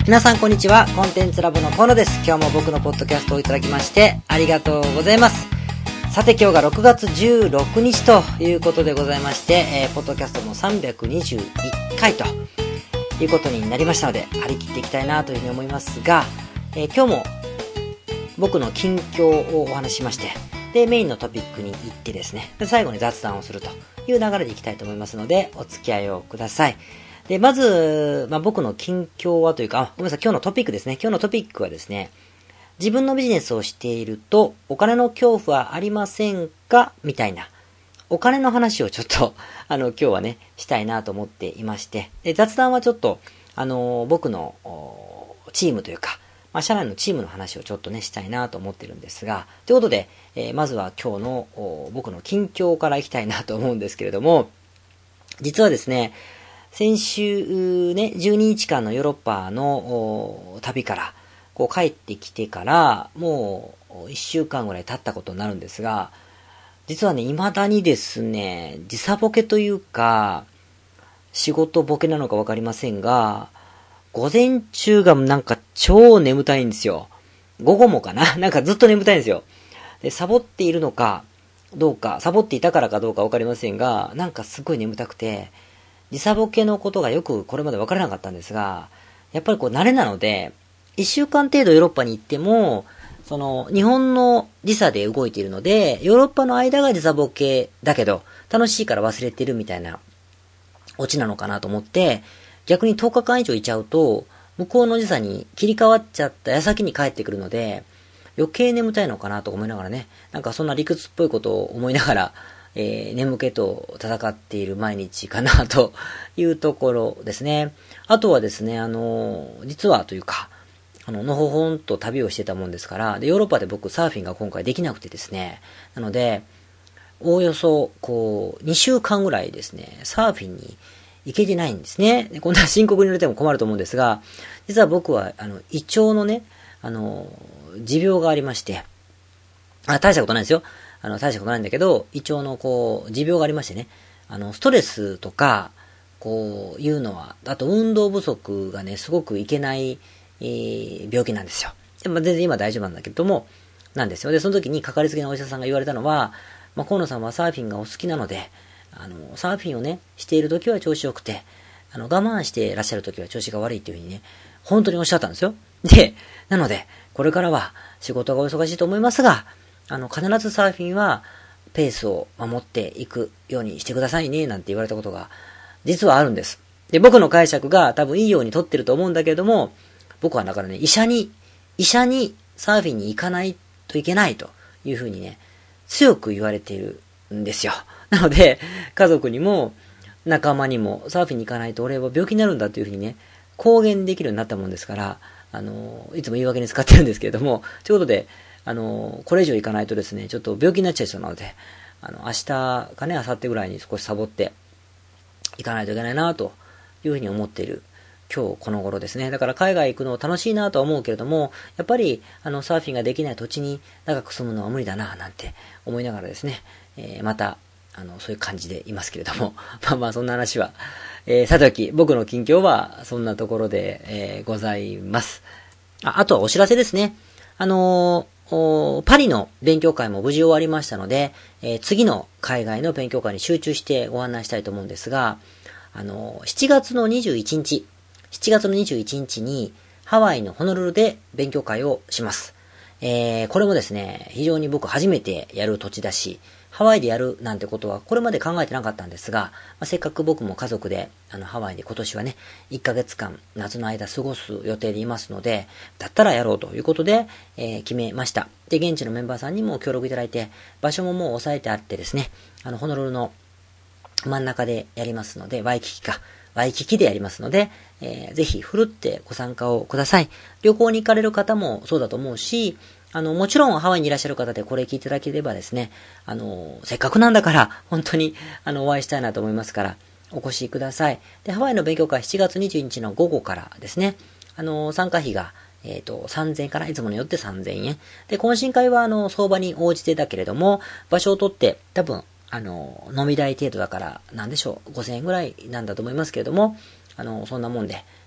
皆さんこんにちは。コンテンツラボの河野です。今日も僕のポッドキャストをいただきましてありがとうございます。さて今日が6月16日ということでございまして、ポッドキャストも321回ということになりましたので、張り切っていきたいなというふうに思いますが、今日も僕の近況をお話ししまして、でメインのトピックに行ってですね、で最後に雑談をするという流れでいきたいと思いますので、お付き合いをください。で、まず、僕の近況はというか、ごめんなさい、今日のトピックですね。今日のトピックはですね、自分のビジネスをしていると、お金の恐怖はありませんかみたいな、お金の話をちょっと、今日はね、したいなと思っていまして、で、雑談はちょっと、僕の、チームというか、社内のチームの話をちょっとね、したいなと思ってるんですが、ということで、まずは今日の、僕の近況からいきたいなと思うんですけれども、実はですね、先週ね、12日間のヨーロッパの旅から、こう帰ってきてから、もう1週間ぐらい経ったことになるんですが、実はね、未だにですね、時差ボケというか、仕事ボケなのかわかりませんが、午前中がなんか超眠たいんですよ。午後もかななんかずっと眠たいんですよ。で、サボっているのか、どうか、サボっていたからかどうかわかりませんが、なんかすごい眠たくて、時差ボケのことがよくこれまで分からなかったんですが、やっぱりこう慣れなので、1週間程度ヨーロッパに行っても、その日本の時差で動いているので、ヨーロッパの間が時差ボケだけど、楽しいから忘れてるみたいなオチなのかなと思って、逆に10日間以上いちゃうと、向こうの時差に切り替わっちゃった矢先に帰ってくるので、余計眠たいのかなと思いながらね、なんかそんな理屈っぽいことを思いながら、眠気と戦っている毎日かなというところですね。あとはですね、実はというか、のほほんと旅をしてたもんですから、で、ヨーロッパで僕サーフィンが今回できなくてですね、なので、おおよそ、こう、2週間ぐらいですね、サーフィンに行けてないんですね。でこんな深刻に言われても困ると思うんですが、実は僕は、胃腸のね、持病がありまして、大したことないですよ。大したことないんだけど、胃腸のこう、持病がありましてね、ストレスとか、こう、いうのは、あと運動不足がね、すごくいけない、病気なんですよ。で全然今大丈夫なんだけども、なんですよ。で、その時にかかりつけのお医者さんが言われたのは、河野さんはサーフィンがお好きなので、サーフィンをね、している時は調子良くて、我慢していらっしゃる時は調子が悪いっていうふうにね、本当におっしゃったんですよ。で、なので、これからは仕事がお忙しいと思いますが、必ずサーフィンはペースを守っていくようにしてくださいね、なんて言われたことが実はあるんです。で、僕の解釈が多分いいように取ってると思うんだけれども、僕はだからね、医者にサーフィンに行かないといけないというふうにね、強く言われているんですよ。なので、家族にも仲間にもサーフィンに行かないと俺は病気になるんだというふうにね、公言できるようになったもんですから、いつも言い訳に使ってるんですけれども、ということで、これ以上行かないとですね、ちょっと病気になっちゃいそうなので、明日かね、明後日ぐらいに少しサボって行かないといけないな、というふうに思っている今日この頃ですね。だから海外行くの楽しいなとは思うけれども、やっぱり、サーフィンができない土地に長く住むのは無理だな、なんて思いながらですね、また、そういう感じでいますけれども、そんな話は、さておき、僕の近況はそんなところで、ございます。あとはお知らせですね。パリの勉強会も無事終わりましたので、次の海外の勉強会に集中してご案内したいと思うんですが、7月の21日にハワイのホノルルで勉強会をします。これもですね、非常に僕初めてやる土地だし、ハワイでやるなんてことはこれまで考えてなかったんですが、せっかく僕も家族でハワイで今年はね、1ヶ月間夏の間過ごす予定でいますので、だったらやろうということで、決めました。で、現地のメンバーさんにも協力いただいて、場所ももう押さえてあってですね、ホノルルの真ん中でやりますので、ワイキキでやりますので、ぜひふるってご参加をください。旅行に行かれる方もそうだと思うし、もちろんハワイにいらっしゃる方でこれ聞いていただければですね、せっかくなんだから、本当に、お会いしたいなと思いますから、お越しください。で、ハワイの勉強会7月22日の午後からですね、参加費が、3000円から、いつもによって3000円。で、懇親会は、相場に応じてだけれども、場所を取って、多分、飲み代程度だから、なんでしょう、5000円ぐらいなんだと思いますけれども、そんなもんで、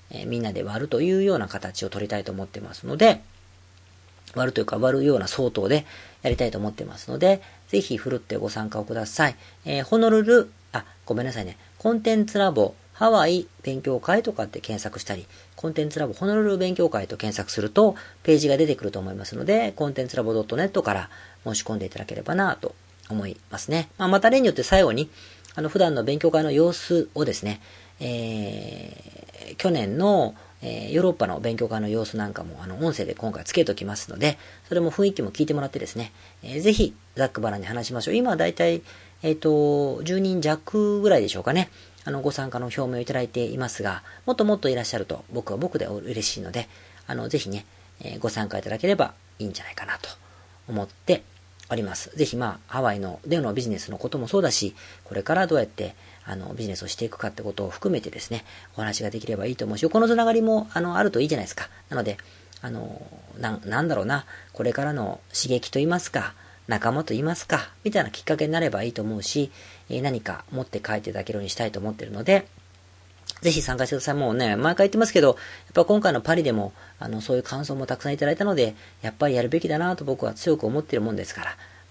みんなで割るというような形を取りたいと思ってますので、割るというか割るような相当でやりたいと思ってますので、ぜひふるってご参加をください。ホノルル、ごめんなさいね。コンテンツラボハワイ勉強会とかって検索したり、コンテンツラボホノルル勉強会と検索するとページが出てくると思いますので、コンテンツラボ .net から申し込んでいただければなと思いますね。また例によって最後に、普段の勉強会の様子をですね、去年のヨーロッパの勉強会の様子なんかも音声で今回つけておきますので、それも雰囲気も聞いてもらってですね、ぜひざっくばらんに話しましょう。今はだいたい10人弱ぐらいでしょうかね。ご参加の表明をいただいていますが、もっともっといらっしゃると僕は僕で嬉しいので、ぜひね、ご参加いただければいいんじゃないかなと思っております。ぜひハワイでのビジネスのこともそうだし、これからどうやってビジネスをしていくかってことを含めてですね、お話ができればいいと思うし、このつながりもあるといいじゃないですか。なので、なんだろうな、これからの刺激と言いますか、仲間と言いますか、みたいなきっかけになればいいと思うし、何か持って帰っていただけるようにしたいと思っているので、ぜひ参加してください。もうね、毎回言ってますけど、やっぱ今回のパリでも、そういう感想もたくさんいただいたので、やっぱりやるべきだなと僕は強く思っているもんですから、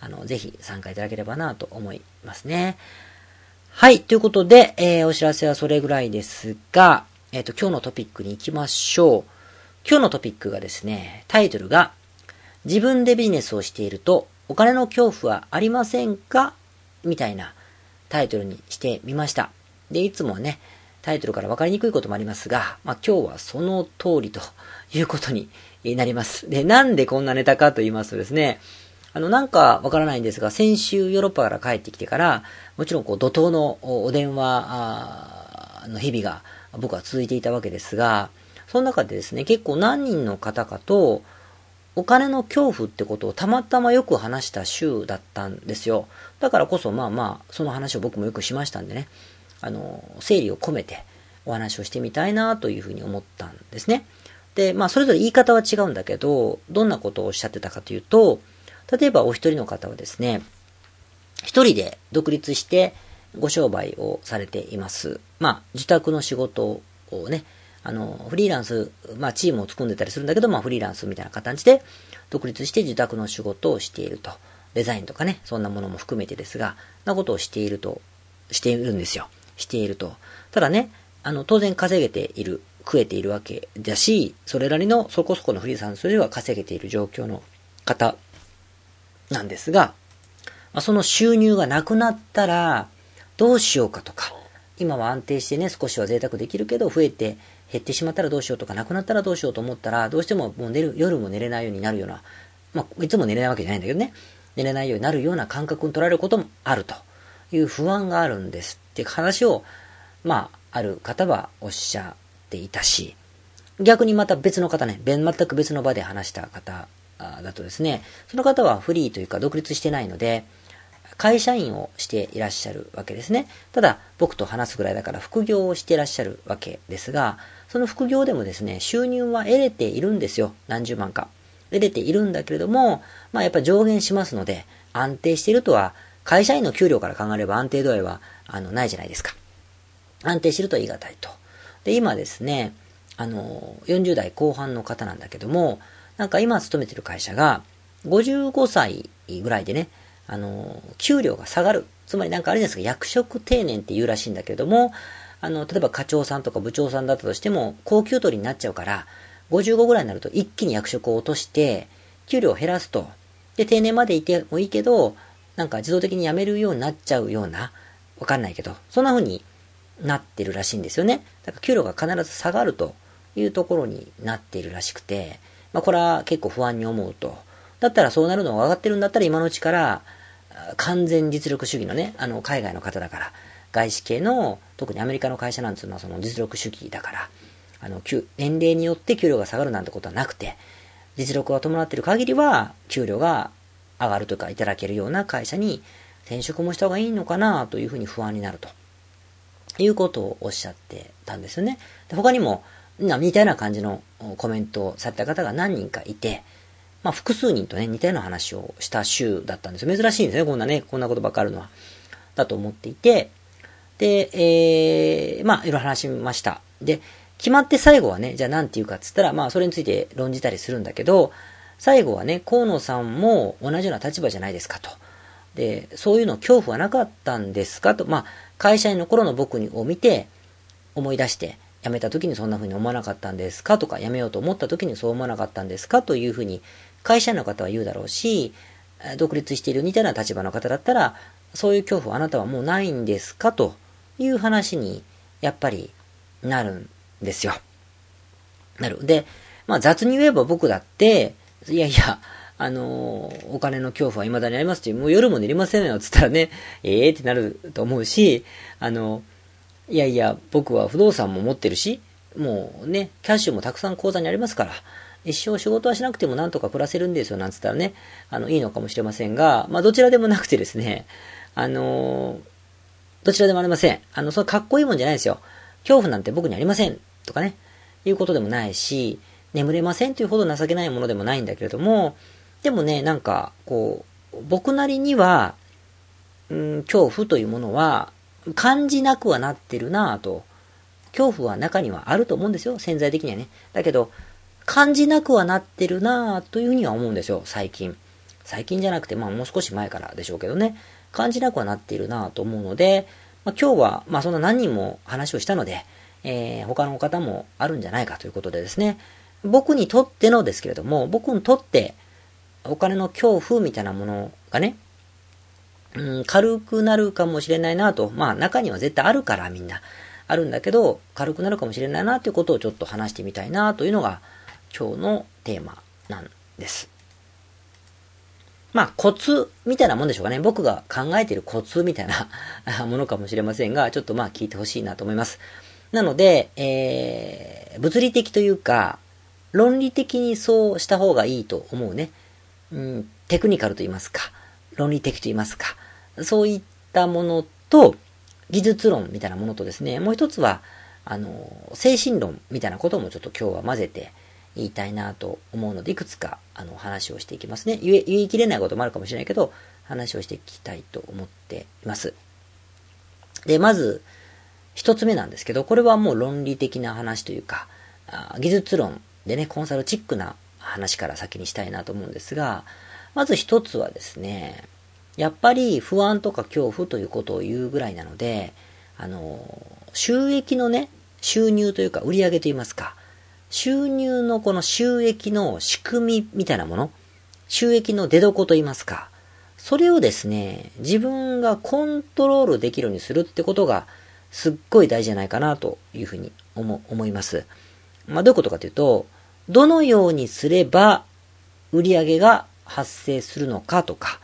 ぜひ参加いただければなと思いますね。はい、ということで、お知らせはそれぐらいですが、今日のトピックに行きましょう。今日のトピックがですね、タイトルが、自分でビジネスをしていると、お金の恐怖はありませんかみたいなタイトルにしてみました。で、いつもね、タイトルから分かりにくいこともありますが、今日はその通りということになります。で、なんでこんなネタかと言いますとですね、なんかわからないんですが、先週ヨーロッパから帰ってきてから、もちろん怒涛のお電話の日々が僕は続いていたわけですが、その中でですね、結構何人の方かと、お金の恐怖ってことをたまたまよく話した週だったんですよ。だからこそその話を僕もよくしましたんでね、整理を込めてお話をしてみたいなというふうに思ったんですね。で、それぞれ言い方は違うんだけど、どんなことをおっしゃってたかというと、例えばお一人の方はですね、一人で独立してご商売をされています。自宅の仕事をね、フリーランス、チームを作んでたりするんだけど、フリーランスみたいな形で独立して自宅の仕事をしていると。デザインとかね、そんなものも含めてですが、なことをしているんですよ。していると。ただね、当然稼げている、食えているわけだし、それなりのそこそこのフリーランスでは稼げている状況の方なんですが、その収入がなくなったらどうしようかとか、今は安定してね、少しは贅沢できるけど、増えて減ってしまったらどうしようとか、なくなったらどうしようと思ったら、どうしてももう夜も寝れないようになるような、いつも寝れないわけじゃないんだけどね、寝れないようになるような感覚に取られることもあるという不安があるんですっていう話を、ある方はおっしゃっていたし、逆にまた別の方ね、全く別の場で話した方だとですね、その方はフリーというか独立してないので、会社員をしていらっしゃるわけですね。ただ、僕と話すぐらいだから副業をしていらっしゃるわけですが、その副業でもですね、収入は得れているんですよ。何十万か。得れているんだけれども、やっぱ上限しますので、安定しているとは、会社員の給料から考えれば安定度合いは、ないじゃないですか。安定しているとは言い難いと。で、今ですね、40代後半の方なんだけども、なんか今勤めてる会社が、55歳ぐらいでね、給料が下がる。つまりなんかあれですか、役職定年って言うらしいんだけれども、例えば課長さんとか部長さんだったとしても、高給取りになっちゃうから、55ぐらいになると一気に役職を落として、給料を減らすと。で、定年までいてもいいけど、なんか自動的に辞めるようになっちゃうような、わかんないけど、そんな風になってるらしいんですよね。だから給料が必ず下がるというところになっているらしくて、これは結構不安に思うと。だったらそうなるのが分かってるんだったら今のうちから完全実力主義のね、海外の方だから、外資系の、特にアメリカの会社なんていうのはその実力主義だから、年齢によって給料が下がるなんてことはなくて、実力が伴っている限りは、給料が上がるとかいただけるような会社に転職もした方がいいのかなというふうに不安になるということをおっしゃってたんですよね。で他にも、似たような感じのコメントをされた方が何人かいて、複数人とね、似たような話をした週だったんですよ。珍しいんですね、こんなことばっかあるのは。だと思っていて、で、いろいろ話しました。で、 決まって最後はね、じゃあ何て言うかっつったら、まあそれについて論じたりするんだけど、最後はね、河野さんも同じような立場じゃないですかと。で、そういうの恐怖はなかったんですかと。まあ、会社員の頃の僕を見て、思い出して、辞めた時にそんな風に思わなかったんですかとか、辞めようと思った時にそう思わなかったんですかという風に、会社員の方は言うだろうし、独立しているみたいな立場の方だったら、そういう恐怖はあなたはもうないんですかという話に、やっぱりなるんですよ。で、まあ雑に言えば僕だって、いやいや、お金の恐怖は未だにありますって、もう夜も寝れませんよ、つったらね、ってなると思うし、いやいや、僕は不動産も持ってるし、もうね、キャッシュもたくさん口座にありますから、一生仕事はしなくてもなんとか暮らせるんですよ、なんつったらね、いいのかもしれませんが、まあどちらでもなくてですね、どちらでもありません。それかっこいいもんじゃないですよ。恐怖なんて僕にありません、とかね、いうことでもないし、眠れませんというほど情けないものでもないんだけれども、でもね、なんか、こう、僕なりには、恐怖というものは、感じなくはなってるなぁと。恐怖は中にはあると思うんですよ、潜在的にはね。だけど、感じなくはなってるなぁというふうには思うんですよ、最近。最近じゃなくて、まあもう少し前からでしょうけどね。感じなくはなっているなぁと思うので、まあ、今日は、まあそんな何人も話をしたので、他の方もあるんじゃないかということでですね、僕にとってのですけれども、僕にとってお金の恐怖みたいなものがね、軽くなるかもしれないなと、まあ中には絶対あるからみんなあるんだけど、軽くなるかもしれないなということをちょっと話してみたいなというのが今日のテーマなんです。まあコツみたいなもんでしょうかね。僕が考えているコツみたいなものかもしれませんが、ちょっとまあ聞いてほしいなと思います。なので、物理的というか、論理的にそうした方がいいと思うね。テクニカルと言いますか、論理的と言いますか、そういったものと、技術論みたいなものとですね、もう一つは、精神論みたいなこともちょっと今日は混ぜて言いたいなと思うので、いくつか、話をしていきますね。言い切れないこともあるかもしれないけど、話をしていきたいと思っています。で、まず、一つ目なんですけど、これはもう論理的な話というか、技術論でね、コンサルチックな話から先にしたいなと思うんですが、まず一つはですね、やっぱり不安とか恐怖ということを言うぐらいなので、収益のね、収入というか売り上げと言いますか、収入のこの収益の仕組みみたいなもの、収益の出所と言いますか、それをですね、自分がコントロールできるようにするってことがすっごい大事じゃないかなというふうに思います。まあどういうことかというと、どのようにすれば売り上げが発生するのかとか、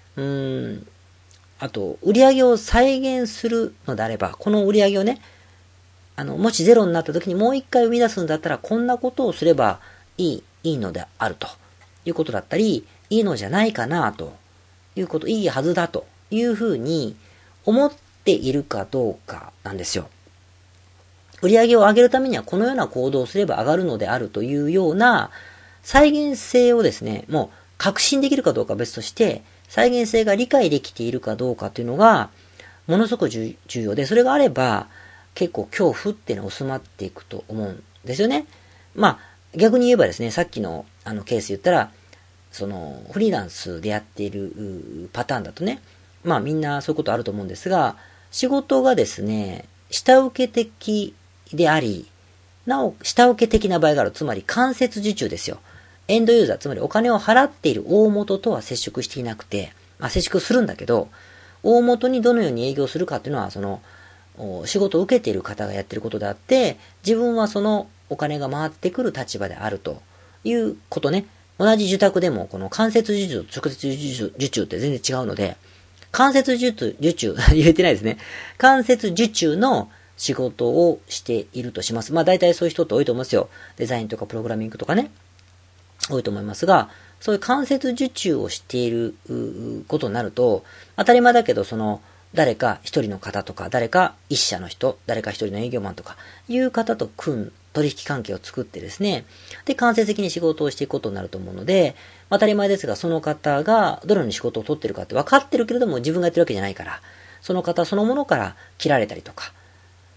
あと、売り上げを再現するのであれば、この売り上げをね、もしゼロになった時にもう一回生み出すんだったら、こんなことをすればいいのであるということだったり、いいのじゃないかなということ、いいはずだというふうに思っているかどうかなんですよ。売り上げを上げるためにはこのような行動をすれば上がるのであるというような再現性をですね、もう確信できるかどうかは別として、再現性が理解できているかどうかというのが、ものすごく重要で、それがあれば、結構恐怖っていうのは収まっていくと思うんですよね。まあ、逆に言えばですね、さっきのケース言ったら、フリーランスでやっているパターンだとね、まあみんなそういうことあると思うんですが、仕事がですね、下請け的であり、なお、下請け的な場合がある。つまり間接受注ですよ。エンドユーザー、つまりお金を払っている大元とは接触していなくて、接触するんだけど、大元にどのように営業するかっていうのは、仕事を受けている方がやっていることであって、自分はそのお金が回ってくる立場であるということね。同じ受託でも、この間接受注と直接受注って全然違うので、間接受注、言えてないですね。間接受注の仕事をしているとします。まあ大体そういう人って多いと思いますよ。デザインとかプログラミングとかね。多いと思いますが、そういう間接受注をしていることになると、当たり前だけど、誰か一人の方とか、誰か一社の人、誰か一人の営業マンとか、いう方と取引関係を作ってですね、で、間接的に仕事をしていくことになると思うので、当たり前ですが、その方がどのように仕事を取ってるかって分かってるけれども、自分がやってるわけじゃないから、その方そのものから切られたりとか、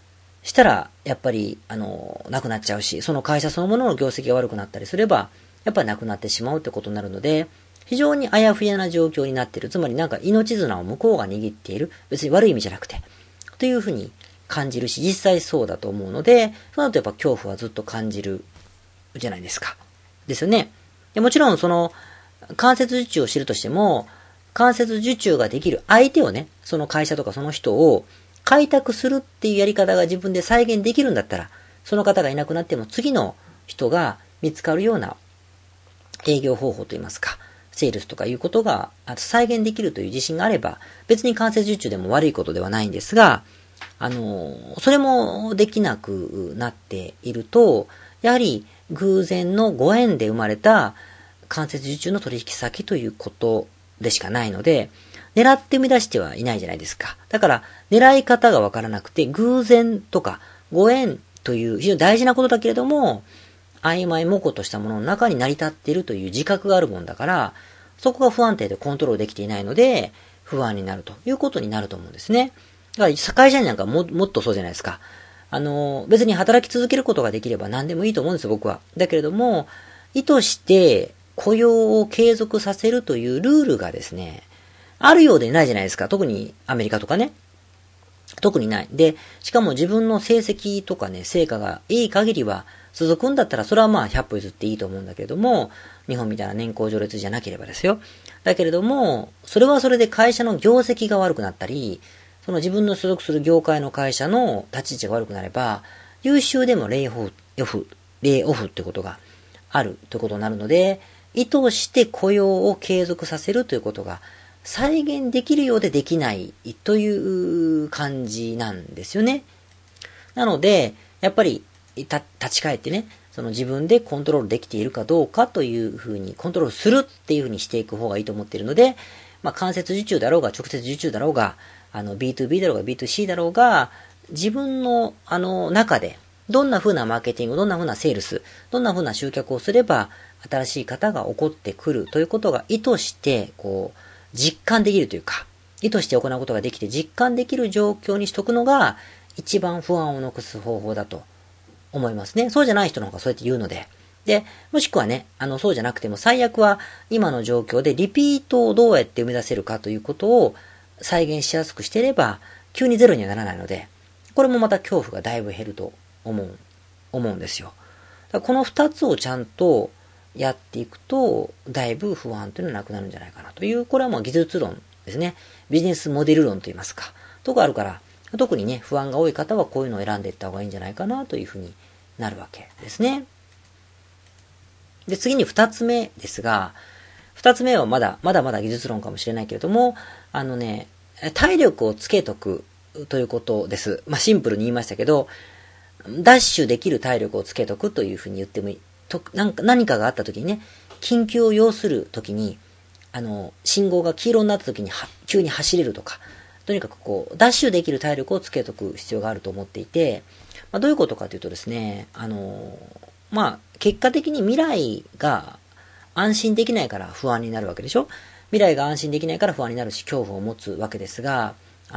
したら、やっぱり、なくなっちゃうし、その会社そのものの業績が悪くなったりすれば、やっぱりなくなってしまうってことになるので、非常にあやふやな状況になっている。つまりなんか命綱を向こうが握っている。別に悪い意味じゃなくて。というふうに感じるし、実際そうだと思うので、その後やっぱ恐怖はずっと感じるじゃないですか。ですよね。でもちろんその、間接受注を知るとしても、間接受注ができる相手をね、その会社とかその人を開拓するっていうやり方が自分で再現できるんだったら、その方がいなくなっても次の人が見つかるような営業方法といいますか、セールスとかいうことが再現できるという自信があれば、別に間接受注でも悪いことではないんですが、それもできなくなっていると、やはり偶然のご縁で生まれた間接受注の取引先ということでしかないので、狙って生み出してはいないじゃないですか。だから、狙い方がわからなくて、偶然とかご縁という非常に大事なことだけれども、曖昧模倣としたものの中に成り立っているという自覚があるもんだから、そこが不安定でコントロールできていないので、不安になるということになると思うんですね。だから会社員なんかもっとそうじゃないですか。別に働き続けることができれば何でもいいと思うんですよ、僕は。だけれども、意図して雇用を継続させるというルールがですね、あるようでないじゃないですか。特にアメリカとかね。特にない。で、しかも自分の成績とかね、成果がいい限りは続くんだったら、それはまあ100歩譲っていいと思うんだけれども、日本みたいな年功序列じゃなければですよ。だけれども、それはそれで会社の業績が悪くなったり、その自分の所属する業界の会社の立ち位置が悪くなれば、優秀でもレイオフってことがあるということになるので、意図して雇用を継続させるということが再現できるようでできないという感じなんですよね。なので、やっぱり立ち返ってね、その自分でコントロールできているかどうかというふうにコントロールするっていうふうにしていく方がいいと思っているので、まあ間接受注だろうが直接受注だろうが、B2B だろうが B2C だろうが、自分の中でどんな風なマーケティング、どんな風なセールス、どんな風な集客をすれば新しい方が起こってくるということが意図して実感できるというか、意図して行うことができて実感できる状況にしとくのが一番不安を残す方法だと思いますね。そうじゃない人の方がそうやって言うので。で、もしくはね、そうじゃなくても最悪は今の状況でリピートをどうやって生み出せるかということを再現しやすくしていれば、急にゼロにはならないので、これもまた恐怖がだいぶ減ると思うんですよ。だからこの二つをちゃんとやっていくと、だいぶ不安というのはなくなるんじゃないかなという、これはもう技術論ですね。ビジネスモデル論といいますか。とかあるから、特にね、不安が多い方はこういうのを選んでいった方がいいんじゃないかなというふうになるわけですね。で、次に二つ目ですが、二つ目はまだ技術論かもしれないけれども、体力をつけとくということです。まあ、シンプルに言いましたけど、ダッシュできる体力をつけとくというふうに言ってもいい。何かがあった時にね、緊急を要する時に、信号が黄色になった時に急に走れるとか、とにかくダッシュできる体力をつけとく必要があると思っていて、まあ、どういうことかというとですね、まあ、結果的に未来が安心できないから不安になるわけでしょ。未来が安心できないから不安になるし、恐怖を持つわけですが、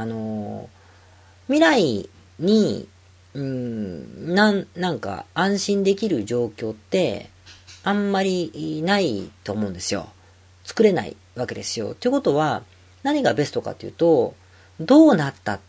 未来に、なんか安心できる状況って、あんまりないと思うんですよ。作れないわけですよ。ということは、何がベストかというと、どうなったって、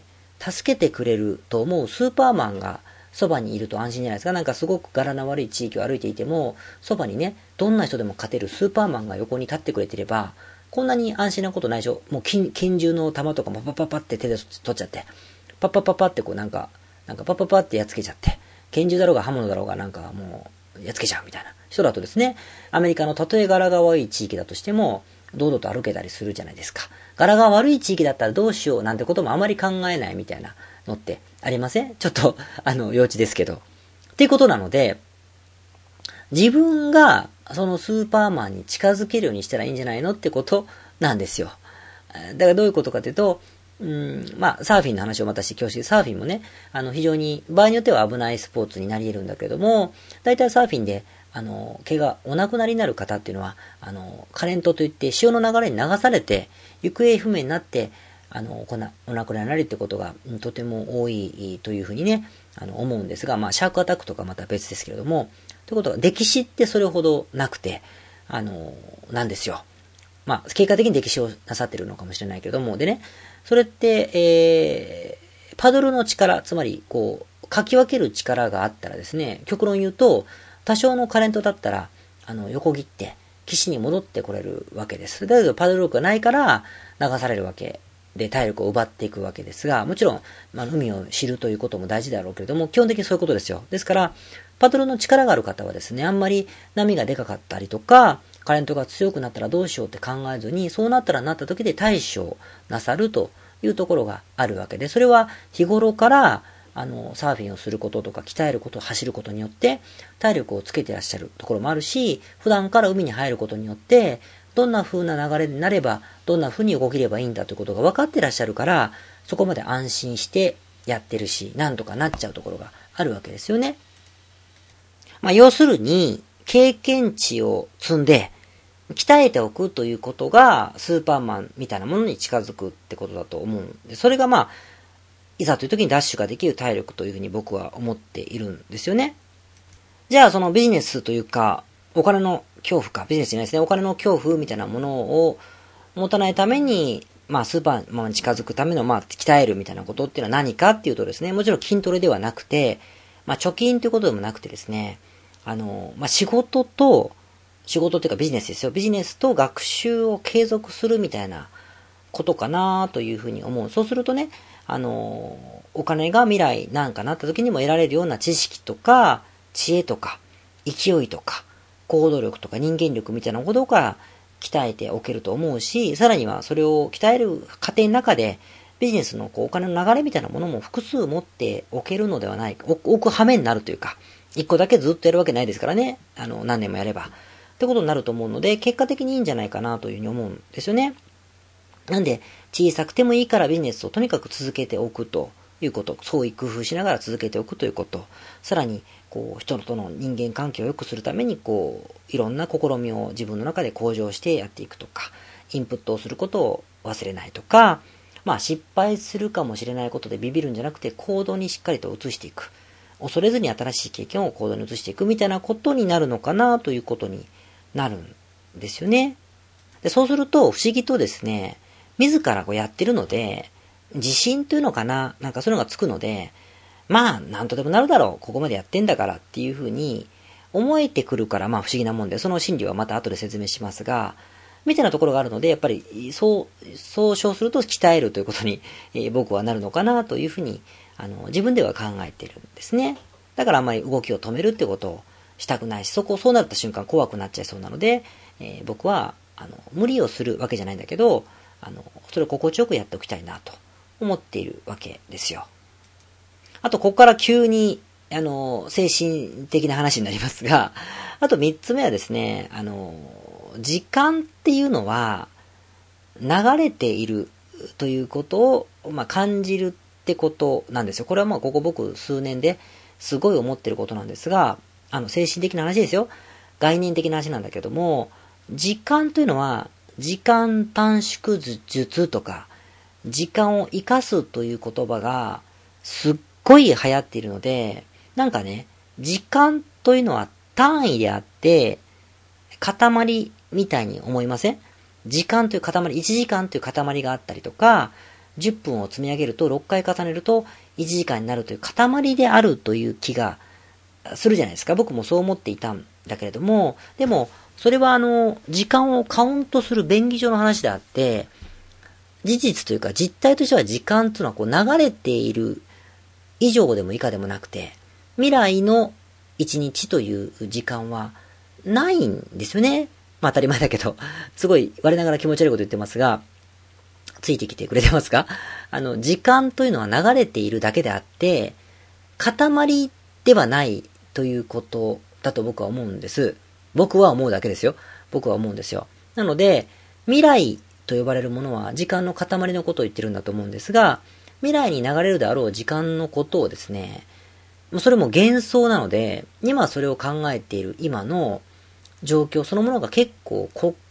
助けてくれると思うスーパーマンがそばにいると安心じゃないですか。なんかすごく柄の悪い地域を歩いていても、そばにね、どんな人でも勝てるスーパーマンが横に立ってくれてれば、こんなに安心なことないでしょ。もう拳銃の弾とかもパパパって手で取っちゃって、パパパパってなんかパパパってやっつけちゃって、拳銃だろうが刃物だろうがなんかもうやっつけちゃうみたいな人だとですね、アメリカのたとえ柄が悪い地域だとしても、堂々と歩けたりするじゃないですか。柄が悪い地域だったらどうしようなんてこともあまり考えないみたいなのってありません？ちょっと、幼稚ですけど。っていうことなので、自分がそのスーパーマンに近づけるようにしたらいいんじゃないのってことなんですよ。だからどういうことかというと、まあ、サーフィンの話をまたして恐縮、サーフィンもね、非常に、場合によっては危ないスポーツになり得るんだけども、大体サーフィンで、お亡くなりになる方っていうのは、カレントといって潮の流れに流されて、行方不明になって、 お亡くなりになるってことがとても多いというふうにね、思うんですが、シャークアタックとかまた別ですけれども、ということは、溺死ってそれほどなくて、なんですよ。結果的に溺死をなさってるのかもしれないけれども、でね、それって、パドルの力、つまり、かき分ける力があったらですね、極論言うと、多少のカレントだったら、横切って、岸に戻ってこれるわけです。だけど、パドル力がないから、流されるわけで、体力を奪っていくわけですが、もちろん、海を知るということも大事だろうけれども、基本的にそういうことですよ。ですから、パドルの力がある方はですね、あんまり波がでかかったりとか、カレントが強くなったらどうしようって考えずに、そうなったらなった時で対処なさるというところがあるわけで、それは日頃から、サーフィンをすることとか鍛えること、走ることによって体力をつけてらっしゃるところもあるし、普段から海に入ることによって、どんな風な流れになれば、どんな風に動ければいいんだということが分かってらっしゃるから、そこまで安心してやってるし、なんとかなっちゃうところがあるわけですよね。要するに、経験値を積んで、鍛えておくということが、スーパーマンみたいなものに近づくってことだと思うんで、それがいざという時にダッシュができる体力というふうに僕は思っているんですよね。じゃあそのビジネスというか、お金の恐怖か、ビジネスじゃないですね、お金の恐怖みたいなものを持たないために、スーパーマンに近づくための、鍛えるみたいなことっていうのは何かっていうとですね、もちろん筋トレではなくて、貯金ということでもなくてですね、仕事っていうかビジネスですよ。ビジネスと学習を継続するみたいなことかなというふうに思う。そうするとね、お金が未来なんかなった時にも得られるような知識とか、知恵とか、勢いとか、行動力とか人間力みたいなことから鍛えておけると思うし、さらにはそれを鍛える過程の中で、ビジネスのお金の流れみたいなものも複数持っておけるのではないか、置く羽目になるというか、一個だけずっとやるわけないですからね。何年もやれば。ってことになると思うので、結果的にいいんじゃないかなというふうに思うんですよね。なんで、小さくてもいいからビジネスをとにかく続けておくということ、創意工夫しながら続けておくということ、さらに、人との人間関係を良くするために、いろんな試みを自分の中で向上してやっていくとか、インプットをすることを忘れないとか、失敗するかもしれないことでビビるんじゃなくて、行動にしっかりと移していく。恐れずに新しい経験を行動に移していくみたいなことになるのかなということになるんですよね。で、そうすると不思議とですね、自らやってるので、自信というのかな、なんかそういうのがつくので、なんとでもなるだろう、ここまでやってんだからっていうふうに思えてくるから不思議なもんで、その心理はまた後で説明しますが、みたいなところがあるので、やっぱり、そう称すると鍛えるということに、僕はなるのかなというふうに、自分では考えてるんですね。だからあんまり動きを止めるってことをしたくないし、そうなった瞬間怖くなっちゃいそうなので、僕は、無理をするわけじゃないんだけど、それを心地よくやっておきたいなと思っているわけですよ。あと、ここから急に、精神的な話になりますが、あと3つ目はですね、時間っていうのは、流れているということを、感じるってことなんですよ。これはここ僕数年ですごい思ってることなんですが、精神的な話ですよ。概念的な話なんだけども、時間というのは、時間短縮術とか、時間を生かすという言葉が、すっごい流行っているので、なんかね、時間というのは単位であって、塊みたいに思いません？時間という塊、1時間という塊があったりとか、10分を積み上げると6回重ねると1時間になるという塊であるという気がするじゃないですか。僕もそう思っていたんだけれども、でも、それは時間をカウントする便宜上の話であって、事実というか実態としては時間というのは流れている以上でも以下でもなくて、未来の1日という時間はないんですよね。当たり前だけど、すごい我ながら気持ち悪いこと言ってますが、ついてきてくれてますか？時間というのは流れているだけであって、塊ではないということだと僕は思うんです。僕は思うだけですよ。僕は思うんですよ。なので、未来と呼ばれるものは時間の塊のことを言ってるんだと思うんですが、未来に流れるであろう時間のことをですね、それも幻想なので、今それを考えている今の状況そのものが結構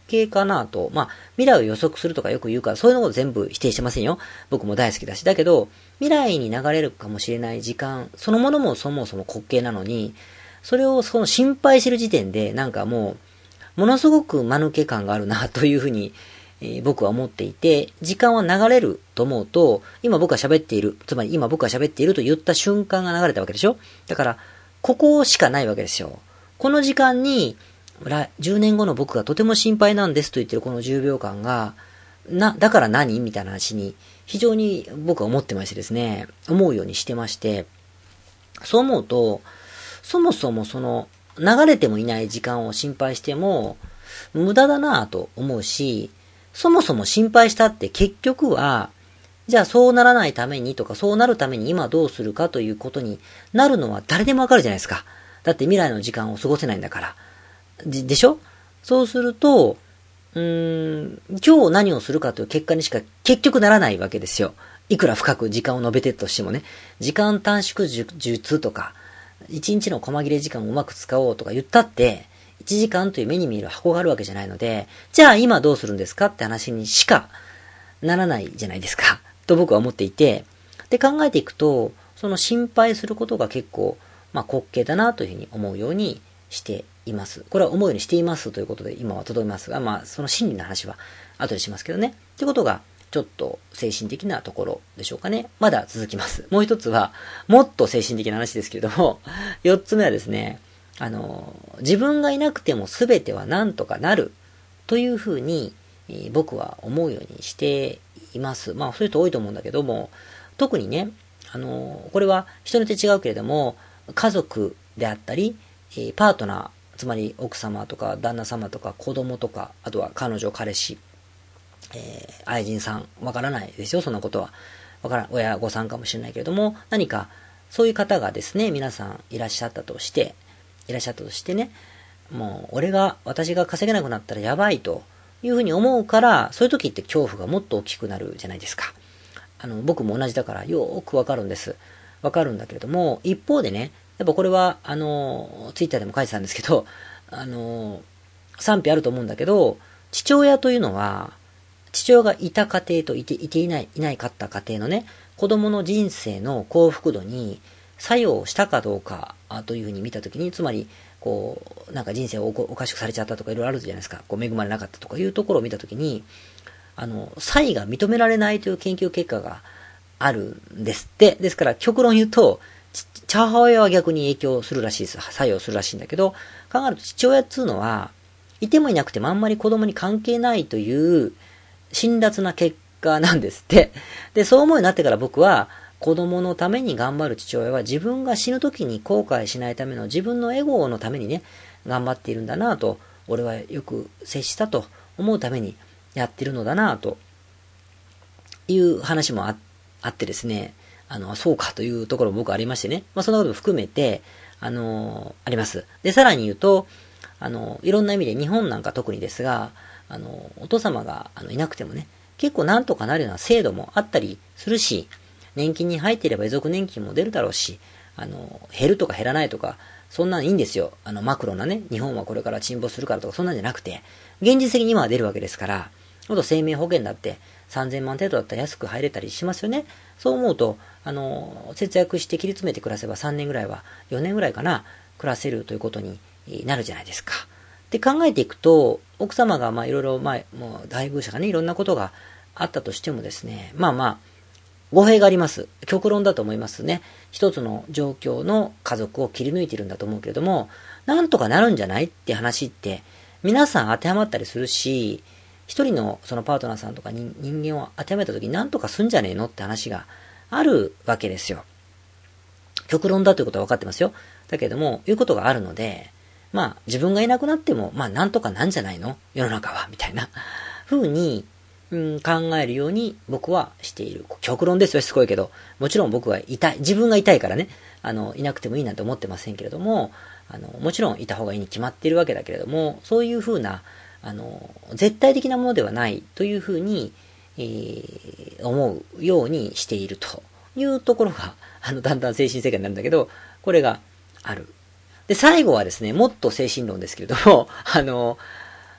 計かなと。まあ、未来を予測するとかよく言うから、そういうのを全部否定してませんよ。僕も大好きだし。だけど、未来に流れるかもしれない時間、そのものもそもそも滑稽なのに、それをその心配してる時点で、なんかもう、ものすごく間抜け感があるな、というふうに、僕は思っていて、時間は流れると思うと、今僕が喋っている、つまり今僕が喋っていると言った瞬間が流れたわけでしょ。だから、ここしかないわけですよ。この時間に、10年後の僕がとても心配なんですと言ってるこの10秒間が、だから何みたいな話に、非常に僕は思ってましてですね、思うようにしてまして、そう思うと、そもそもその、流れてもいない時間を心配しても、無駄だなぁと思うし、そもそも心配したって結局は、じゃあそうならないためにとか、そうなるために今どうするかということになるのは誰でもわかるじゃないですか。だって未来の時間を過ごせないんだから。でしょ？そうすると、今日何をするかという結果にしか結局ならないわけですよ。いくら深く時間を述べてとしてもね。時間短縮術とか、1日の細切れ時間をうまく使おうとか言ったって、1時間という目に見える箱があるわけじゃないので、じゃあ今どうするんですかって話にしかならないじゃないですか。と僕は思っていて、で考えていくと、その心配することが結構、滑稽だなというふうに思うようにしています。これは思うようにしていますということで今はとどめますが、その心理の話は後でしますけどね。ってことが、ちょっと精神的なところでしょうかね。まだ続きます。もう一つは、もっと精神的な話ですけれども、四つ目はですね、自分がいなくても全ては何とかなるというふうに、僕は思うようにしています。そういう人多いと思うんだけども、特にね、これは人によって違うけれども、家族であったり、パートナー、つまり奥様とか旦那様とか子供とか、あとは彼女、彼氏、愛人さん、わからないですよ、そんなことは。親御さんかもしれないけれども、何か、そういう方がですね、皆さんいらっしゃったとしてね、もう、私が稼げなくなったらやばいというふうに思うから、そういう時って恐怖がもっと大きくなるじゃないですか。僕も同じだからよーくわかるんです。わかるんだけれども、一方でね、やっぱこれは、ツイッターでも書いてたんですけど、賛否あると思うんだけど、父親というのは、父親がいた家庭といないかった家庭のね、子供の人生の幸福度に作用したかどうかというふうに見たときに、つまり、なんか人生をおかしくされちゃったとかいろいろあるじゃないですか。恵まれなかったとかいうところを見たときに、差異が認められないという研究結果があるんですって。ですから、極論言うと、母親は逆に影響するらしいです。作用するらしいんだけど、考えると父親っつうのは、いてもいなくてもあんまり子供に関係ないという辛辣な結果なんですって。で、そう思うようになってから僕は、子供のために頑張る父親は自分が死ぬ時に後悔しないための自分のエゴのためにね、頑張っているんだなぁと、俺はよく接したと思うためにやってるのだなぁという話もあってですね、そうかというところも僕ありましてね、そんなことも含めて、あります。で、さらに言うと、いろんな意味で日本なんか特にですが、お父様がいなくてもね、結構なんとかなるような制度もあったりするし、年金に入っていれば遺族年金も出るだろうし、減るとか減らないとか、そんなんいいんですよ。マクロなね、日本はこれから沈没するからとか、そんなんじゃなくて、現実的に今は出るわけですから、あと生命保険だって3000万程度だったら安く入れたりしますよね。そう思うと、節約して切り詰めて暮らせば3年ぐらいは、4年ぐらいかな、暮らせるということになるじゃないですか。で考えていくと、奥様がいろいろ、もう配偶者がね、いろんなことがあったとしてもですね、語弊があります。極論だと思いますね。一つの状況の家族を切り抜いているんだと思うけれども、なんとかなるんじゃないって話って、皆さん当てはまったりするし、一人のそのパートナーさんとか人間を当てはめたときになんとかすんじゃねえのって話があるわけですよ。極論だということは分かってますよ。だけども、いうことがあるので、自分がいなくなっても、なんとかなんじゃないの世の中は、みたいな風に、考えるように僕はしている。極論ですよ、しつこいけど。もちろん僕は自分が痛いからね、いなくてもいいなんて思ってませんけれども、もちろんいた方がいいに決まっているわけだけれども、そういう風な、絶対的なものではないという風に、思うようにしているというところが、だんだん精神世界になるんだけど、これがある。で、最後はですね、もっと精神論ですけれども、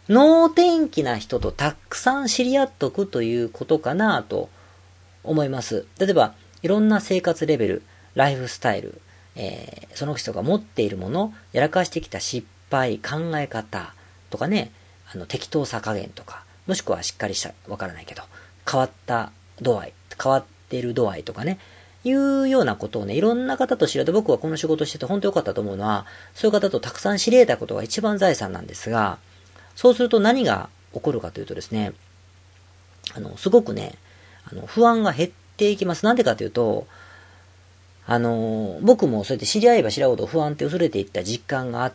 能天気な人とたくさん知り合っとくということかなと思います。例えば、いろんな生活レベル、ライフスタイル、その人が持っているもの、やらかしてきた失敗、考え方とかね、適当さ加減とか、もしくはしっかりした、わからないけど、変わった度合い、変わっている度合いとかね、いうようなことをね、いろんな方と知り合って、僕はこの仕事してて本当良かったと思うのは、そういう方とたくさん知り得たことが一番財産なんですが、そうすると何が起こるかというとですね、すごくね、不安が減っていきます。なんでかというと、僕もそうやって知り合えば知らうほど不安って薄れていった実感があって、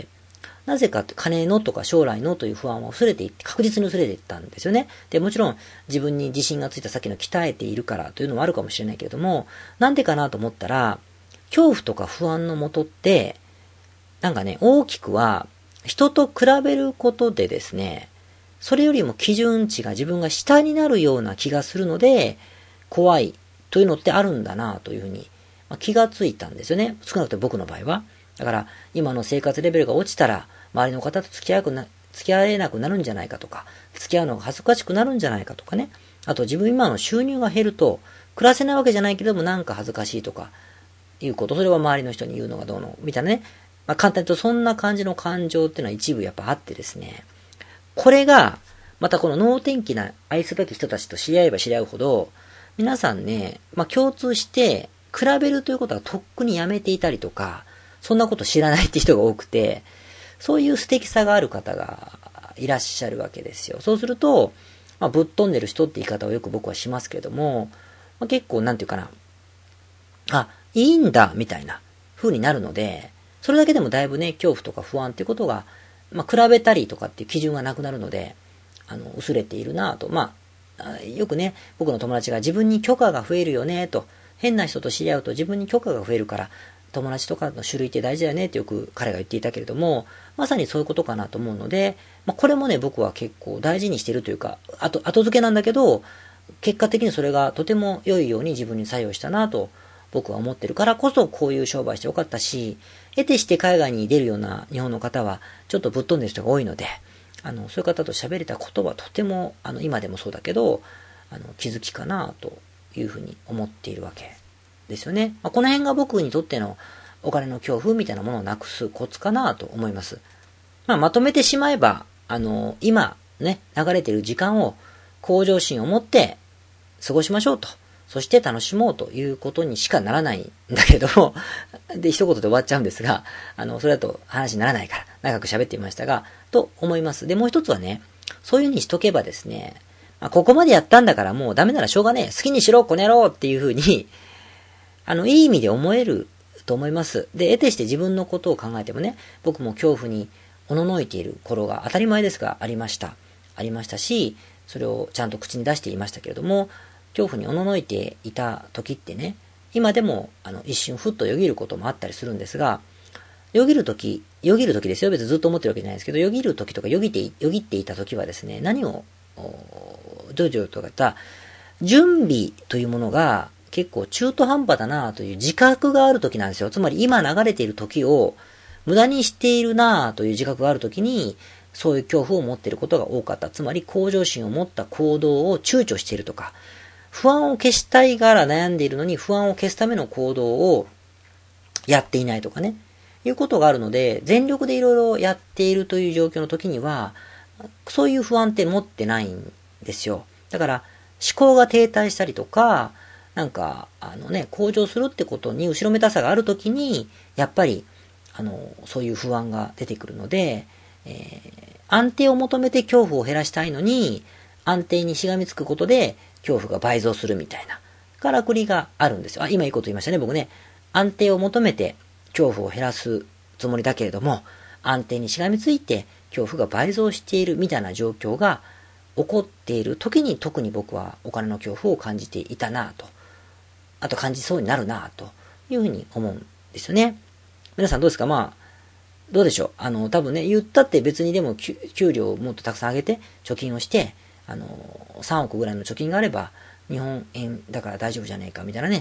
なぜか金のとか将来のという不安は薄れていって、確実に薄れていったんですよね。で、もちろん自分に自信がついたさっきの鍛えているからというのもあるかもしれないけれども、なんでかなと思ったら、恐怖とか不安のもとって、なんかね、大きくは、人と比べることでですね、それよりも基準値が自分が下になるような気がするので、怖いというのってあるんだなというふうに、気がついたんですよね。少なくとも僕の場合は。だから、今の生活レベルが落ちたら、周りの方と付き合えなくなるんじゃないかとか、付き合うのが恥ずかしくなるんじゃないかとかね。あと自分今の収入が減ると、暮らせないわけじゃないけれどもなんか恥ずかしいとか、いうこと。それは周りの人に言うのがどうの、みたいなね。簡単に言うとそんな感じの感情っていうのは一部やっぱあってですね。これが、またこの能天気な愛すべき人たちと知り合えば知り合うほど、皆さんね、共通して、比べるということはとっくにやめていたりとか、そんなこと知らないって人が多くて、そういう素敵さがある方がいらっしゃるわけですよ。そうすると、ぶっ飛んでる人って言い方をよく僕はしますけれども、結構なんていうかな、いいんだ、みたいな風になるので、それだけでもだいぶね、恐怖とか不安っていうことが、比べたりとかっていう基準がなくなるので、薄れているなぁと。よくね、僕の友達が自分に許可が増えるよねと、変な人と知り合うと自分に許可が増えるから、友達とかの種類って大事だよねってよく彼が言っていたけれども、まさにそういうことかなと思うので、これもね、僕は結構大事にしてるというか、後付けなんだけど、結果的にそれがとても良いように自分に作用したなと僕は思ってるからこそこういう商売してよかったし、得てして海外に出るような日本の方はちょっとぶっ飛んでる人が多いので、そういう方と喋れたことはとても、今でもそうだけど、気づきかなというふうに思っているわけですよね。この辺が僕にとってのお金の恐怖みたいなものをなくすコツかなと思います。まとめてしまえば、今ね、流れている時間を向上心を持って過ごしましょうと。そして楽しもうということにしかならないんだけども、で、一言で終わっちゃうんですが、それだと話にならないから長く喋ってみましたが、と思います。で、もう一つはね、そういう風にしとけばですね、ここまでやったんだからもうダメならしょうがねえ。好きにしろ、この野郎っていう風に、いい意味で思えると思います。で、得てして自分のことを考えてもね、僕も恐怖におののいている頃が当たり前ですがありました。ありましたし、それをちゃんと口に出していましたけれども、恐怖におののいていた時ってね、今でも一瞬ふっとよぎることもあったりするんですが、よぎる時ですよ。別にずっと思ってるわけじゃないですけど、よぎる時とかよぎっていた時はですね、何を、どういう状況かといったら、準備というものが結構中途半端だなという自覚がある時なんですよ。つまり今流れている時を無駄にしているなという自覚がある時に、そういう恐怖を持っていることが多かった。つまり向上心を持った行動を躊躇しているとか、不安を消したいから悩んでいるのに不安を消すための行動をやっていないとかね、いうことがあるので、全力でいろいろやっているという状況の時には、そういう不安って持ってないんですよ。だから、思考が停滞したりとか、向上するってことに後ろめたさがある時に、やっぱり、そういう不安が出てくるので、安定を求めて恐怖を減らしたいのに、安定にしがみつくことで恐怖が倍増するみたいなからくりがあるんですよ。今いいこと言いましたね、僕ね。安定を求めて恐怖を減らすつもりだけれども、安定にしがみついて恐怖が倍増しているみたいな状況が起こっている時に特に僕はお金の恐怖を感じていたなぁと。あと感じそうになるなぁというふうに思うんですよね。皆さんどうですか？どうでしょう。多分ね、言ったって別にでも給料をもっとたくさん上げて貯金をして、3億ぐらいの貯金があれば日本円だから大丈夫じゃねえかみたいなね、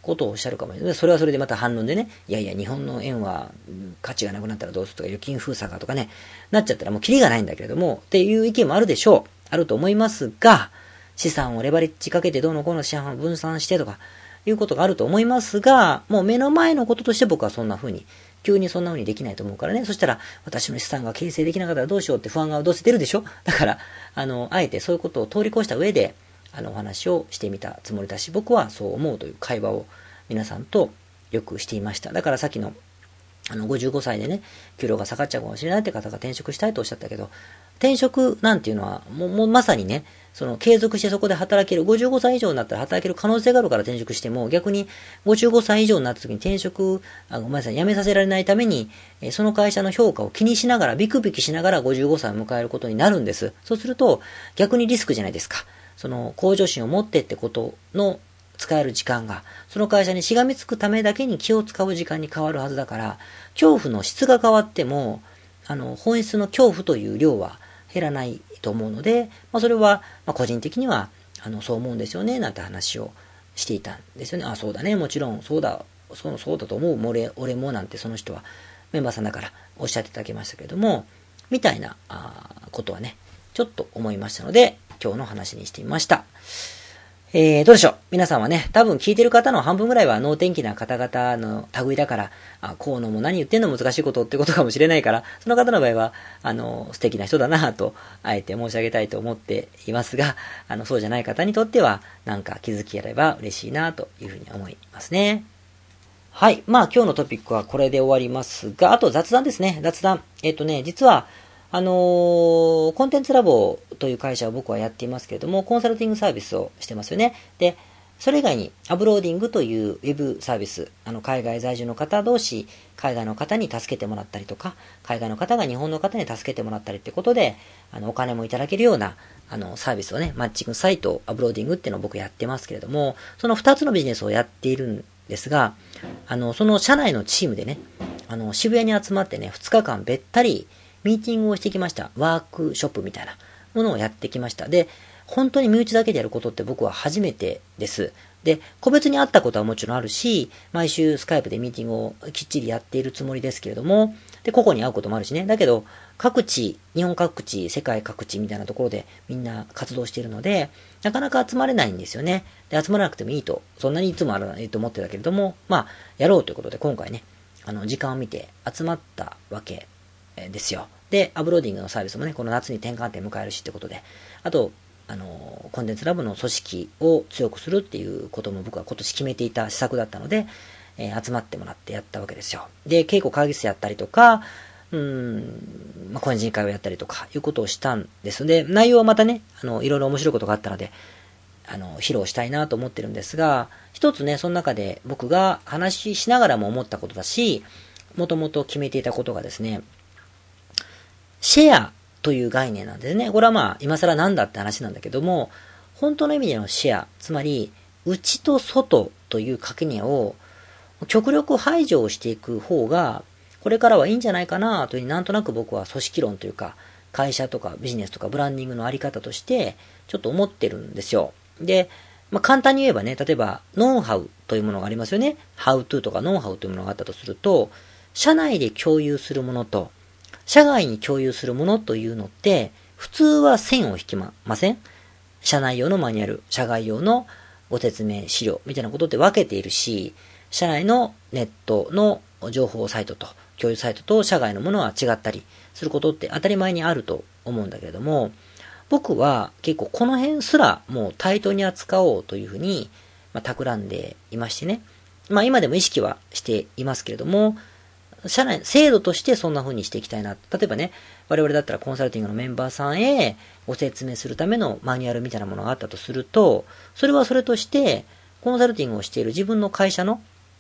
ことをおっしゃるかもしれない。それはそれでまた反論でね、いやいや、日本の円は価値がなくなったらどうするとか、預金封鎖がとかね、なっちゃったらもうキリがないんだけれども、っていう意見もあるでしょう。あると思いますが、資産をレバレッジかけてどうのこうの資産を分散してとか、いうことがあると思いますが、もう目の前のこととして僕はそんな風に、急にそんな風にできないと思うからね。そしたら、私の資産が形成できなかったらどうしようって不安がどうせ出るでしょ。だから、あえてそういうことを通り越した上で、お話をしてみたつもりだし、僕はそう思うという会話を皆さんとよくしていました。だからさっきの、55歳でね、給料が下がっちゃうかもしれないって方が転職したいとおっしゃったけど、転職なんていうのは、もうまさにね、継続してそこで働ける、55歳以上になったら働ける可能性があるから転職しても、逆に55歳以上になった時に転職、ごめんなさい、辞めさせられないために、その会社の評価を気にしながら、ビクビクしながら55歳を迎えることになるんです。そうすると、逆にリスクじゃないですか。向上心を持ってってことの使える時間が、その会社にしがみつくためだけに気を使う時間に変わるはずだから、恐怖の質が変わっても、本質の恐怖という量は減らないと思うので、それは、個人的には、そう思うんですよね、なんて話をしていたんですよね。あ、そうだね、もちろん、そうだと思う、俺もなんてその人はメンバーさんだからおっしゃっていただきましたけれども、みたいなことはね、ちょっと思いましたので、今日の話にしてみました。どうでしょう皆さんはね、多分聞いてる方の半分ぐらいは能天気な方々の類だから、こうのも何言ってんの難しいことってことかもしれないから、その方の場合は、素敵な人だなぁと、あえて申し上げたいと思っていますが、そうじゃない方にとっては、なんか気づきあれば嬉しいなというふうに思いますね。はい。今日のトピックはこれで終わりますが、あと雑談ですね。雑談。実は、コンテンツラボという会社を僕はやっていますけれども、コンサルティングサービスをしてますよね。で、それ以外にアブローディングというウェブサービス、海外在住の方同士、海外の方に助けてもらったりとか、海外の方が日本の方に助けてもらったりってことで、お金もいただけるような、サービスをね、マッチングサイト、アブローディングっていうのを僕やってますけれども、その2つのビジネスをやっているんですが、その社内のチームでね、渋谷に集まってね、2日間べったり、ミーティングをしてきました。ワークショップみたいなものをやってきました。で、本当に身内だけでやることって僕は初めてです。で、個別に会ったことはもちろんあるし、毎週スカイプでミーティングをきっちりやっているつもりですけれども、で、個々に会うこともあるしね。だけど、各地、日本各地、世界各地みたいなところでみんな活動しているので、なかなか集まれないんですよね。で、集まらなくてもいいと、そんなにいつもあるのいいと思ってたけれども、やろうということで今回ね、時間を見て集まったわけですよ。で、アブローディングのサービスもね、この夏に転換点迎えるしってことで、あと、コンテンツラボの組織を強くするっていうことも僕は今年決めていた施策だったので、集まってもらってやったわけですよ。で、稽古会議室やったりとか、個人会をやったりとか、いうことをしたんです。で、内容はまたね、いろいろ面白いことがあったので、披露したいなと思ってるんですが、一つね、その中で僕が話しながらも思ったことだし、もともと決めていたことがですね、シェアという概念なんですね。これは今更なんだって話なんだけども、本当の意味でのシェア、つまり、内と外という垣根を極力排除をしていく方が、これからはいいんじゃないかなというなんとなく僕は組織論というか、会社とかビジネスとかブランディングのあり方として、ちょっと思ってるんですよ。で、簡単に言えばね、例えば、ノウハウというものがありますよね。ハウトゥーとかノウハウというものがあったとすると、社内で共有するものと、社外に共有するものというのって、普通は線を引きません？社内用のマニュアル、社外用のご説明資料みたいなことって分けているし、社内のネットの情報サイトと、共有サイトと社外のものは違ったりすることって当たり前にあると思うんだけれども、僕は結構この辺すらもう対等に扱おうというふうに、企んでいましてね。今でも意識はしていますけれども、社内、制度としてそんな風にしていきたいな。例えばね、我々だったらコンサルティングのメンバーさんへご説明するためのマニュアルみたいなものがあったとすると、それはそれとして、コンサルティングをしている自分の会社の、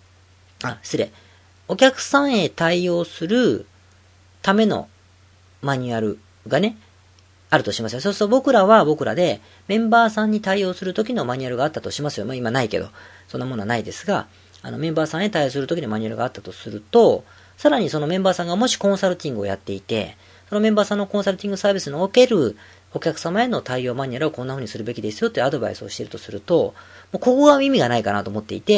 お客さんへ対応するためのマニュアルがね、あるとしますよ。そうすると僕らは僕らでメンバーさんに対応するときのマニュアルがあったとしますよ。今ないけど、そんなものはないですが、メンバーさんへ対応するときのマニュアルがあったとすると、さらにそのメンバーさんがもしコンサルティングをやっていて、そのメンバーさんのコンサルティングサービスにおけるお客様への対応マニュアルをこんな風にするべきですよっていうアドバイスをしているとすると、もうここが意味がないかなと思っていて、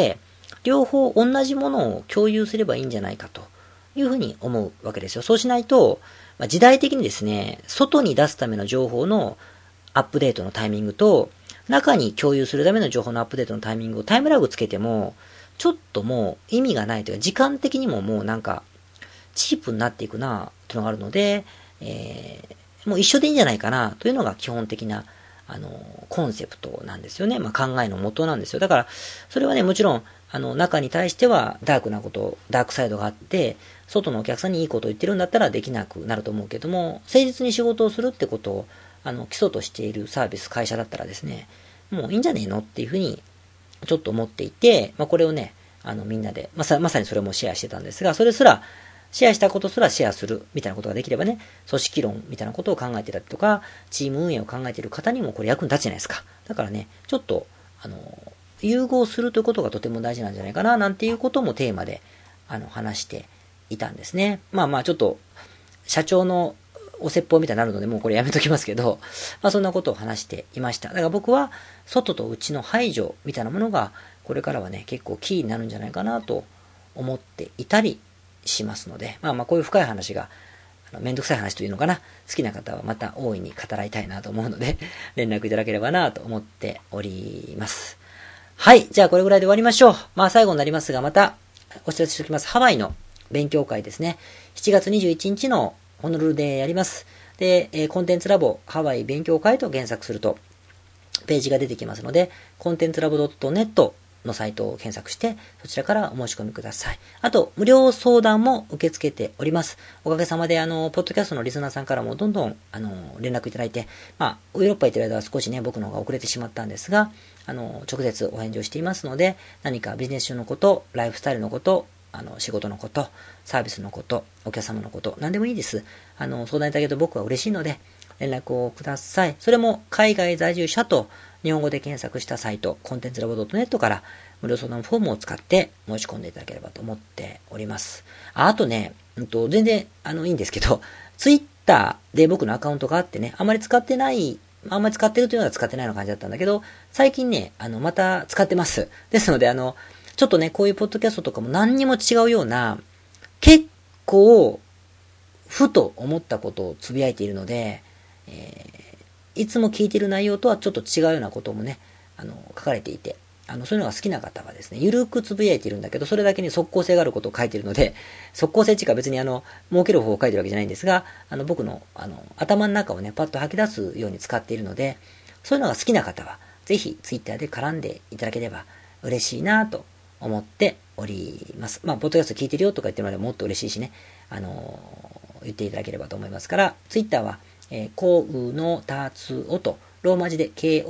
両方同じものを共有すればいいんじゃないかというふうに思うわけですよ。そうしないと、時代的にですね、外に出すための情報のアップデートのタイミングと、中に共有するための情報のアップデートのタイミングをタイムラグつけても、ちょっともう意味がないというか、時間的にももうなんか、チープになっていくなというのがあるので、もう一緒でいいんじゃないかなというのが基本的な、コンセプトなんですよね。考えの元なんですよ。だから、それはね、もちろん、中に対してはダークなこと、ダークサイドがあって、外のお客さんにいいことを言ってるんだったらできなくなると思うけども、誠実に仕事をするってことを、基礎としているサービス、会社だったらですね、もういいんじゃねえのっていうふうに、ちょっと思っていて、これをね、みんなで、まさにそれもシェアしてたんですが、それすら、シェアしたことすらシェアするみたいなことができればね、組織論みたいなことを考えてたりとか、チーム運営を考えている方にもこれ役に立つじゃないですか。だからね、ちょっと、融合するということがとても大事なんじゃないかな、なんていうこともテーマで、話していたんですね。ちょっと、社長のお説法みたいになるので、もうこれやめときますけど、そんなことを話していました。だから僕は、外と内の排除みたいなものが、これからはね、結構キーになるんじゃないかなと思っていたりしますので、こういう深い話が、めんどくさい話というのかな、好きな方はまた大いに語らいたいなと思うので、連絡いただければなと思っております。はい、じゃあこれぐらいで終わりましょう。最後になりますが、またお知らせしておきます。ハワイの勉強会ですね。7月21日のホノルルでやります。で、コンテンツラボハワイ勉強会と検索すると、ページが出てきますので、コンテンツラボ .net のサイトを検索して、そちらからお申し込みください。あと、無料相談も受け付けております。おかげさまで、ポッドキャストのリスナーさんからもどんどん、連絡いただいて、ヨーロッパ行ってる間は少しね、僕の方が遅れてしまったんですが、直接お返事をしていますので、何かビジネス書のこと、ライフスタイルのこと、仕事のこと、サービスのこと、お客様のこと、何でもいいです。相談いただけると僕は嬉しいので、連絡をください。それも海外在住者と日本語で検索したサイト、コンテンツラボ .net から無料相談フォームを使って申し込んでいただければと思っております。あとね、全然いいんですけど、ツイッターで僕のアカウントがあってね、あんまり使ってるというのは使ってないような感じだったんだけど、最近ね、また使ってます。ですので、ちょっとね、こういうポッドキャストとかも何にも違うような、結構、ふと思ったことをつぶやいているので、いつも聞いている内容とはちょっと違うようなこともね、書かれていて、そういうのが好きな方はですね、ゆるくつぶやいているんだけど、それだけに即効性があることを書いているので、即効性っていうか別に儲ける方を書いてるわけじゃないんですが、僕の、頭の中をね、パッと吐き出すように使っているので、そういうのが好きな方は、ぜひツイッターで絡んでいただければ嬉しいなと思っております。ポッドキャスト聞いてるよとか言ってもらえばもっと嬉しいしね、言っていただければと思いますから、ツイッターは、コウノタツオと、ローマ字で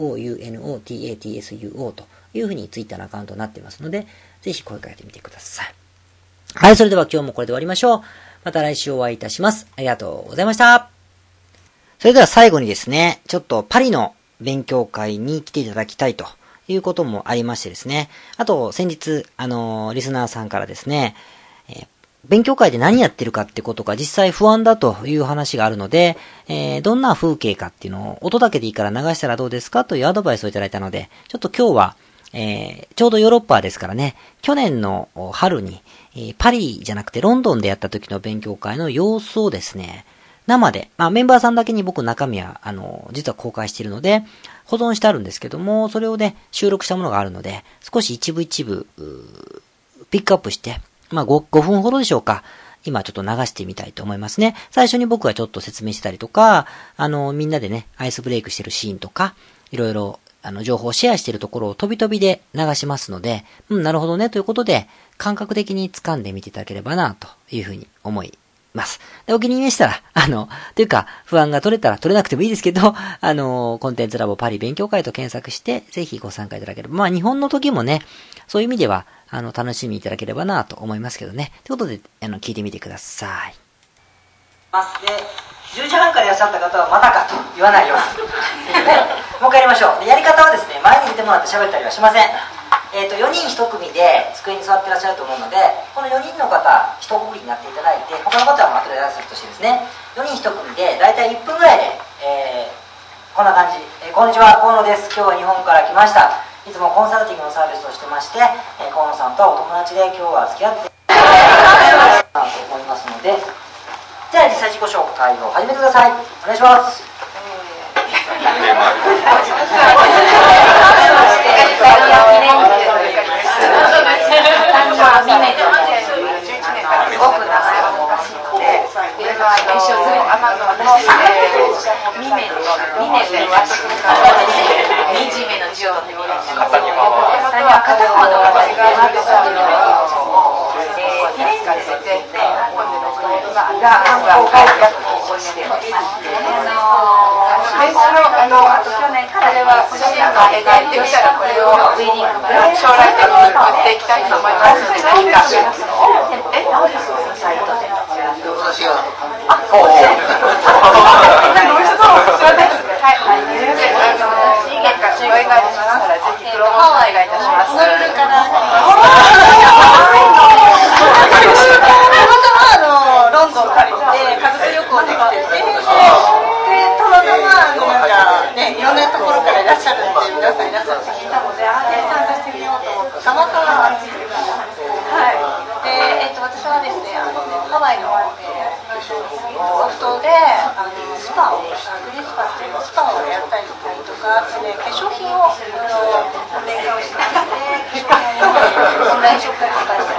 KOUNOTATSUO というふうにツイッターのアカウントになっていますので、ぜひ声かけてみてください。はい、それでは今日もこれで終わりましょう。また来週お会いいたします。ありがとうございました。それでは最後にですね、ちょっとパリの勉強会に来ていただきたいということもありましてですね、あと先日、リスナーさんからですね、勉強会で何やってるかってことが実際不安だという話があるので、どんな風景かっていうのを音だけでいいから流したらどうですかというアドバイスをいただいたので、ちょっと今日は、ちょうどヨーロッパですからね、去年の春に、パリじゃなくてロンドンでやった時の勉強会の様子をですね、生で、メンバーさんだけに僕中身は、実は公開しているので、保存してあるんですけども、それをね、収録したものがあるので、少し一部ピックアップして、5分ほどでしょうか。今ちょっと流してみたいと思いますね。最初に僕はちょっと説明したりとか、みんなでね、アイスブレイクしてるシーンとか、いろいろ、情報をシェアしているところを飛び飛びで流しますので、なるほどね、ということで、感覚的に掴んでみていただければな、というふうに思います。で、お気に入りでしたら、というか、不安が取れたら取れなくてもいいですけど、コンテンツラボパリ勉強会と検索して、ぜひご参加いただければ。日本の時もね、そういう意味では、楽しみいただければなと思いますけどね。ということで、聞いてみてください。で、10時半からいらっしゃった方はまたかと言わないように。もう一回やりましょう。で、やり方はですね、前に出てもらって喋ったりはしません。4人1組で机に座ってらっしゃると思うので、この4人の方、一括りになっていただいて、他の方は後で出すとしてですね、4人1組で、だいたい1分ぐらいで、こんな感じ。こんにちは、河野です。今日は日本から来ました。 いつもコンサルティングのサービスをしてまして、河野さんとはお友達で今日は付き合ってと思いますので、じゃあ実際自己紹介を始めてください。お願いします。去年から個人の絵ができたらこれを将来的に作っていきたいと思いますので、何か私はですね、ハワイのロフトでスパを、グリーンスパっていうスパをやったりとか、化粧品をメーカーをしてまして、化粧品をオンラインショップを開催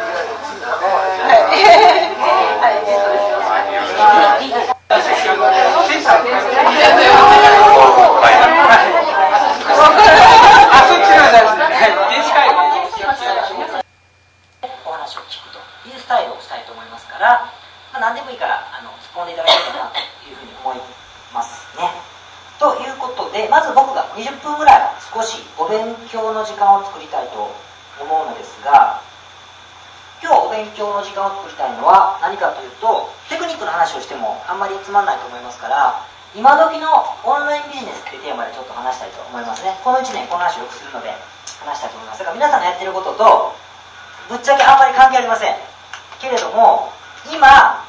お話を聞くというスタイルをしたいと思いますから、何でもいいから突っ込んでいただければなというふうに思いますね。ということで、まず僕が20分ぐらい少しお勉強の時間を作りたいと思うのですが、今日お勉強の時間を作りたいのは何かというと、テクニックの話をしてもあんまりつまんないと思いますから、今時のオンラインビジネスっていうテーマでちょっと話したいと思いますね。この1年この話をよくするので話したいと思います。だから皆さんがやってることとぶっちゃけあんまり関係ありませんけれども、今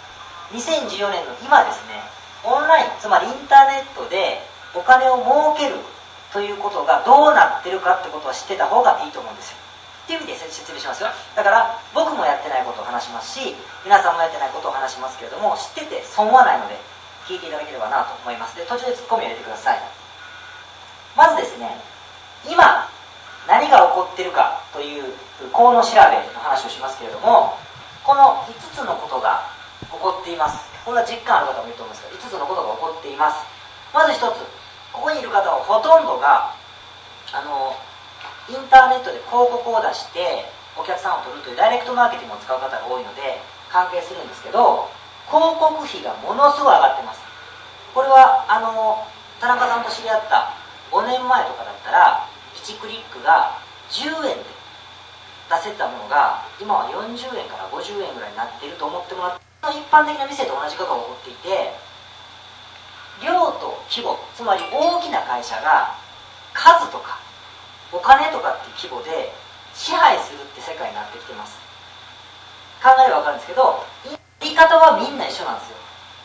2014年の今ですね、オンライン、つまりインターネットでお金を儲けるということがどうなってるかってことは知ってた方がいいと思うんですよ。っていう意味で説明しますよ。だから僕もやってないことを話しますし、皆さんもやってないことを話しますけれども、知ってて損はないので聞いていただければなと思います。で、途中でツッコミを入れてください。まずですね、今何が起こってるかという河野調べの話をしますけれども、この5つのことが起こっています。これは実感ある方もいると思うんですが、5つのことが起こっています。まず1つ、ここにいる方はほとんどがインターネットで広告を出してお客さんを取るというダイレクトマーケティングを使う方が多いので関係するんですけど、広告費がものすごい上がってます。これは田中さんと知り合った5年前とかだったら1クリックが10円で出せたものが今は40円から50円ぐらいになっていると思ってもらって、一般的な店と同じことが起こっていて、量と規模、つまり大きな会社が数とかお金とかっていう規模で支配するって世界になってきてます。考えれば分かるんですけど、言い方はみんな一緒なんですよ。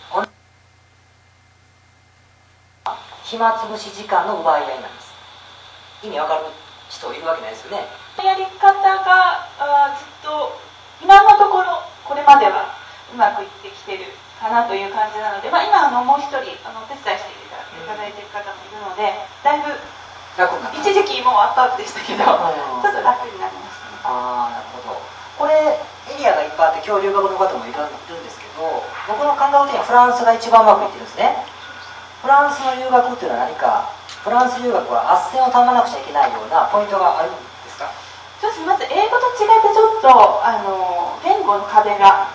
暇つぶし時間の奪い合いなんです。意味分かる人いるわけないですよね。 やり方がずっと今のところこれまではうまくいってきてるかなという感じなので、今もう一人お手伝いしていただいている方もいるので、だいぶ一時期もうワップアップでしたけど、ちょっと楽になりましたね。 なるほど。これエリアがいっぱいあって、今日留学の方もいるんですけど、僕の感覚的にはフランスが一番うまくいってるんですね。フランスの留学っていうのは何か、フランス留学は斡旋を頼まなくちゃいけないようなポイントがあるんですか？ そうです。まず英語と違ってちょっと言語の壁が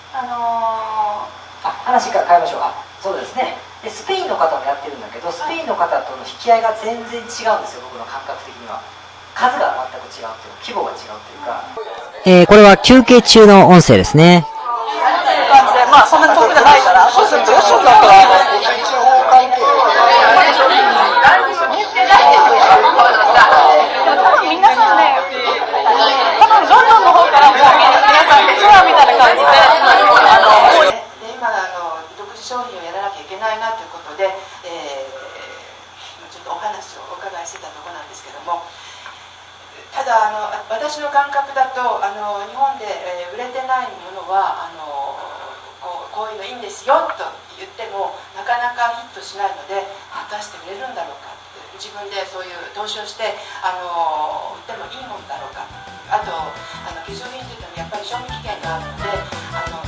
話から変えましょう。そうですね。でスペインの方もやってるんだけど、スペインの方との引き合いが全然違うんですよ。僕の感覚的には数が全く違うという、規模が違うというか、これは休憩中の音声ですね。 そんなに遠くじゃないから、そうするとよしだったら皆さんね、多分ロンドンの方からも皆さんツアーみたいな感じで今独自商品をやらなきゃいけないなということで、ちょっっとお話をお伺いしてたところなんですけども、ただ私の感覚だと日本で、売れてないものはこういうのいいんですよと言ってもなかなかヒットしないので、果たして売れるんだろうかって、自分でそういう投資をして売ってもいいもんだろうか、あと化粧品といってもやっぱり賞味期限があるので